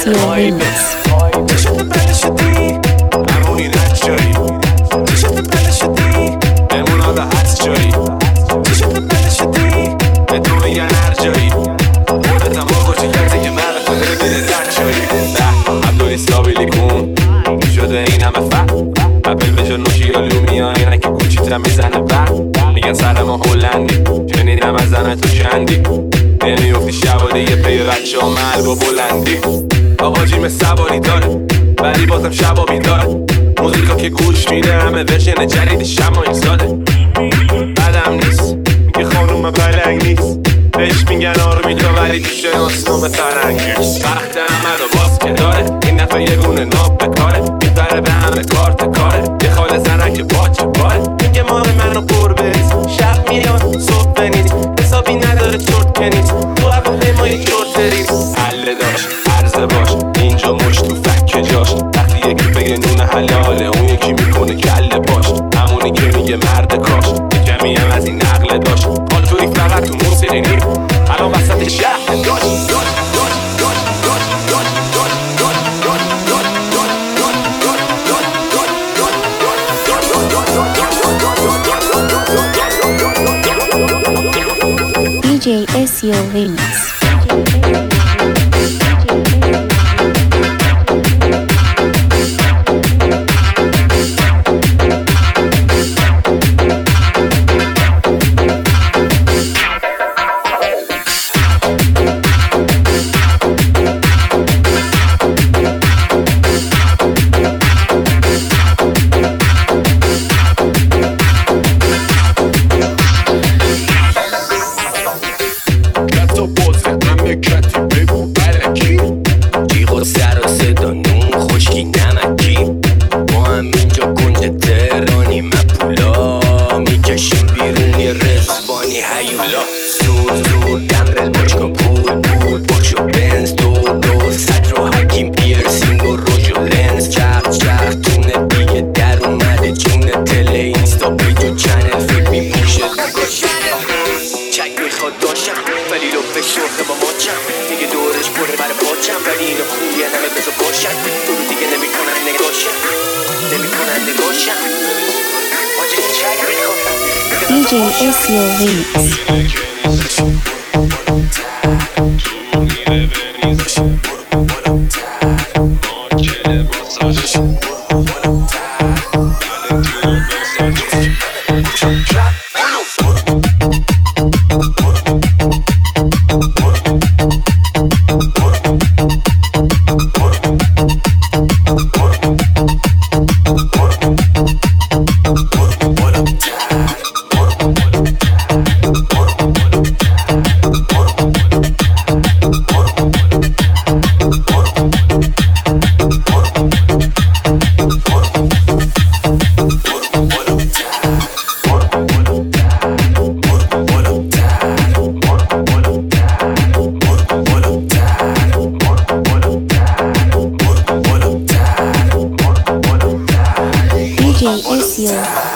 SEO Remix. میزنه بعد میگن سرم هلندی شنیدم از زنه تو چندی نمیفتی شب دیگه پی بچه ها محل با بلندی آقا جیم سواری داره ولی بازم شبا بیداره موزیکا که گوش میده همه ورژن جدید شما این ساله بدم نیست میگه خانوم پلنگ نیست بهش میگن آرمیتا ولی تو شناسنامه فرنگ نیست وقت همه رو باز که داره این نفر یه گونه ناب بکاره میبره به همه کارت کاره یه خاله زرنگ باچه باره میگه مال منو پر بریز شب میاد صبح بنید حسابی نداره چرت کنید تو اول ما یه چرت ریز حله داشت عرضه باش اینجا مش تو فکه جاش وقتی یکی بگه نون حلاله اون یکی میکنه کله باش همونی که میگه مرد کاش یه کمی هم از این نقله داشت حال توی فقط تو موسیقی نیم الان وسط شهر داشت DJ SEO Remix. DJ SEO Remix. DJ SEO